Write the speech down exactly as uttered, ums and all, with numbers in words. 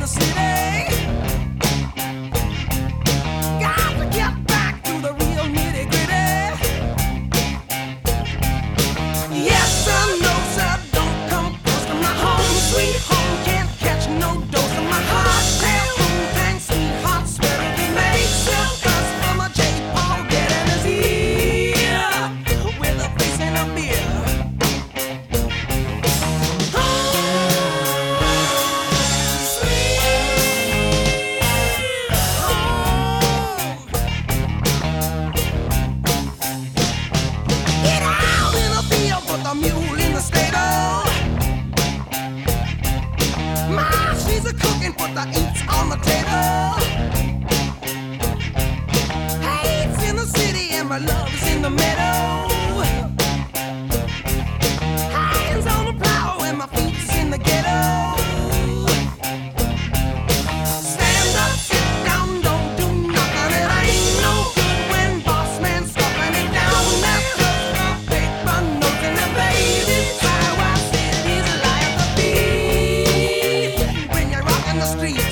the city. Got to get back to the real nitty gritty. Yes sir, no sir, don't come close to my home. Sweet home can't catch no dose of my heart. Tell thanks, sweetheart, swear it we make circus from a J. Paul getting his ear with a face and a beer. The mule in the stable. Ma, she's a cooking, put the eats on the table. Hate's in the city and my love's in the meadow. Hands on the plow and my feet's in the ghetto. Stand up, sit down, don't do nothing. It ain't no good when boss man's stuffing it down. That's just the paper notes and the baby. When you're rocking the street.